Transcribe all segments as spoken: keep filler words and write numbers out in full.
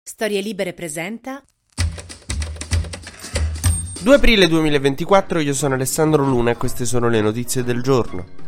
Storie Libere presenta due aprile duemilaventiquattro, io sono Alessandro Luna e queste sono le notizie del giorno.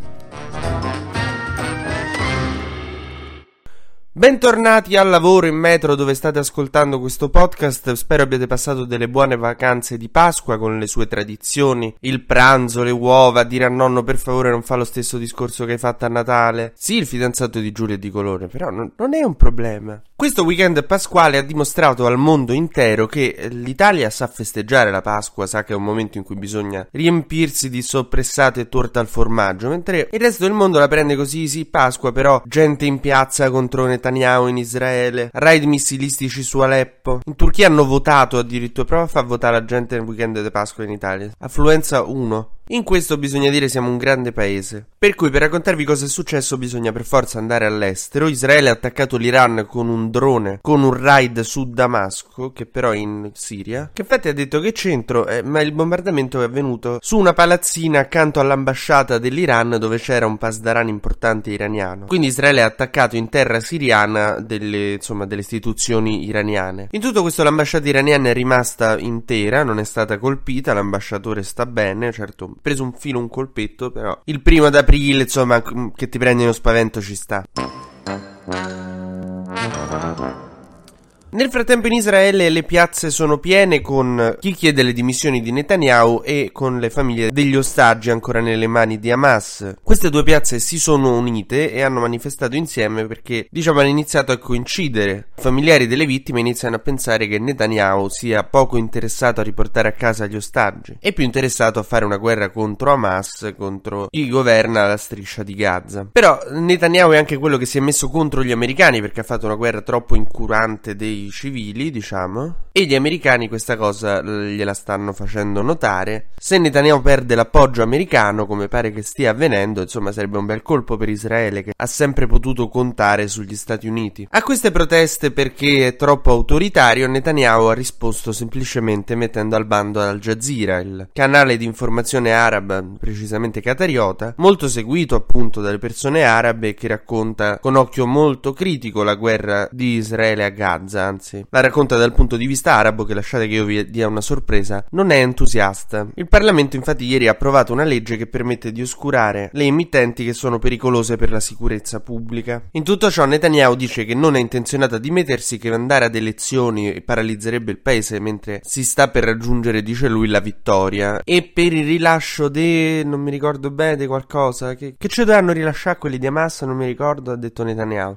Bentornati al lavoro in metro dove state ascoltando questo podcast, spero abbiate passato delle buone vacanze di Pasqua con le sue tradizioni, il pranzo, le uova, dire a nonno per favore non fa lo stesso discorso che hai fatto a Natale. Sì, il fidanzato di Giulia è di colore, però non, non è un problema. Questo weekend pasquale ha dimostrato al mondo intero che l'Italia sa festeggiare la Pasqua, sa che è un momento in cui bisogna riempirsi di soppressate e torta al formaggio, mentre il resto del mondo la prende così, sì, Pasqua, però gente in piazza contro Netanyahu in Israele, raid missilistici su Aleppo. In Turchia hanno votato addirittura, prova a far votare la gente nel weekend di Pasqua in Italia. Affluenza uno. In questo bisogna dire siamo un grande paese. Per cui per raccontarvi cosa è successo bisogna per forza andare all'estero. Israele ha attaccato l'Iran con un drone, con un raid su Damasco, che però è in Siria, che infatti ha detto che c'entro, eh, ma il bombardamento è avvenuto su una palazzina accanto all'ambasciata dell'Iran dove c'era un pasdaran importante iraniano. Quindi Israele ha attaccato in terra siriana delle, insomma, delle istituzioni iraniane. In tutto questo l'ambasciata iraniana è rimasta intera, non è stata colpita, l'ambasciatore sta bene, certo preso un filo, un colpetto, però il primo ad aprile, insomma, che ti prendi uno spavento ci sta. Nel frattempo in Israele le piazze sono piene con chi chiede le dimissioni di Netanyahu e con le famiglie degli ostaggi ancora nelle mani di Hamas. Queste due piazze si sono unite e hanno manifestato insieme perché, diciamo, hanno iniziato a coincidere. I familiari delle vittime iniziano a pensare che Netanyahu sia poco interessato a riportare a casa gli ostaggi e più interessato a fare una guerra contro Hamas, contro chi governa la striscia di Gaza. Però Netanyahu è anche quello che si è messo contro gli americani perché ha fatto una guerra troppo incurante dei civili, diciamo, e gli americani questa cosa gliela stanno facendo notare. Se Netanyahu perde l'appoggio americano, come pare che stia avvenendo, insomma sarebbe un bel colpo per Israele, che ha sempre potuto contare sugli Stati Uniti. A queste proteste perché è troppo autoritario, Netanyahu ha risposto semplicemente mettendo al bando Al Jazeera, il canale di informazione araba, precisamente qatariota, molto seguito appunto dalle persone arabe, che racconta con occhio molto critico la guerra di Israele a Gaza. Anzi, la racconta dal punto di vista arabo che, lasciate che io vi dia una sorpresa, non è entusiasta. Il Parlamento infatti ieri ha approvato una legge che permette di oscurare le emittenti che sono pericolose per la sicurezza pubblica. In tutto ciò Netanyahu dice che non è intenzionato a dimettersi, che andare ad elezioni paralizzerebbe il paese mentre si sta per raggiungere, dice lui, la vittoria. E per il rilascio de... non mi ricordo bene, de qualcosa che, che ci dovranno rilasciare quelli di Hamas, non mi ricordo, ha detto Netanyahu.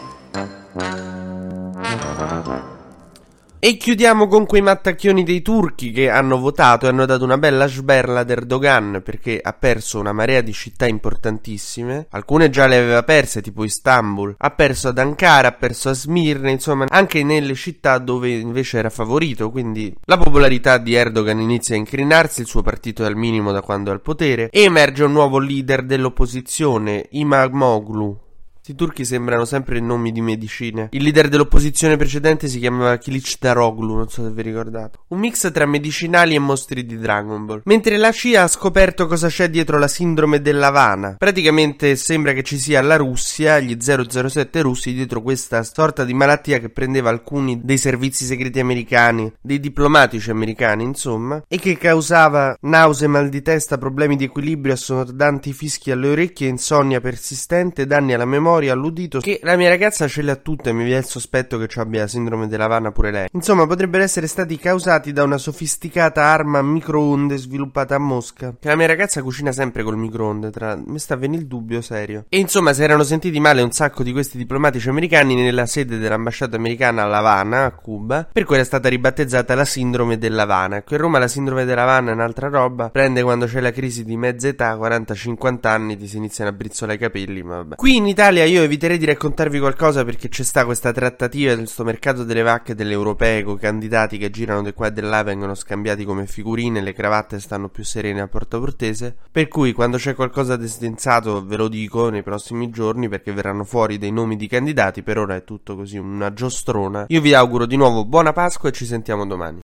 E chiudiamo con quei mattacchioni dei turchi che hanno votato e hanno dato una bella sberla ad Erdogan perché ha perso una marea di città importantissime. Alcune già le aveva perse, tipo Istanbul, ha perso ad Ankara, ha perso a Smirne, insomma anche nelle città dove invece era favorito. Quindi la popolarità di Erdogan inizia a incrinarsi, il suo partito è al minimo da quando è al potere e emerge un nuovo leader dell'opposizione, Imamoglu. I turchi sembrano sempre nomi di medicine. Il leader dell'opposizione precedente si chiamava Kılıçdaroğlu, non so se vi ricordate. Un mix tra medicinali e mostri di Dragon Ball. Mentre la C I A ha scoperto cosa c'è dietro la sindrome dell'Havana. Praticamente sembra che ci sia la Russia, gli zero zero sette russi, dietro questa sorta di malattia che prendeva alcuni dei servizi segreti americani, dei diplomatici americani, insomma, e che causava nausea, mal di testa, problemi di equilibrio, assordanti fischi alle orecchie, insonnia persistente, danni alla memoria, all'udito. Che la mia ragazza ce le ha tutte, mi viene il sospetto che ci abbia la sindrome dell'Havana pure lei. Insomma, potrebbero essere stati causati da una sofisticata arma a microonde sviluppata a Mosca. Che la mia ragazza cucina sempre col microonde, tra... mi sta venendo il dubbio serio. E insomma, si erano sentiti male un sacco di questi diplomatici americani nella sede dell'ambasciata americana a L'Havana, a Cuba, per cui era stata ribattezzata la sindrome dell'Havana. Qui a Roma la sindrome dell'Havana è un'altra roba, prende quando c'è la crisi di mezza età, quaranta cinquanta anni, ti si iniziano a brizzolare i capelli, ma vabbè. Qui in Italia io eviterei di raccontarvi qualcosa perché c'è sta questa trattativa del sto mercato delle vacche delle europee, con candidati che girano di qua e di là, vengono scambiati come figurine, le cravatte stanno più serene a Porta Portese, per cui quando c'è qualcosa di sensato ve lo dico nei prossimi giorni perché verranno fuori dei nomi di candidati. Per ora è tutto così una giostrona. Io vi auguro di nuovo buona Pasqua e ci sentiamo domani.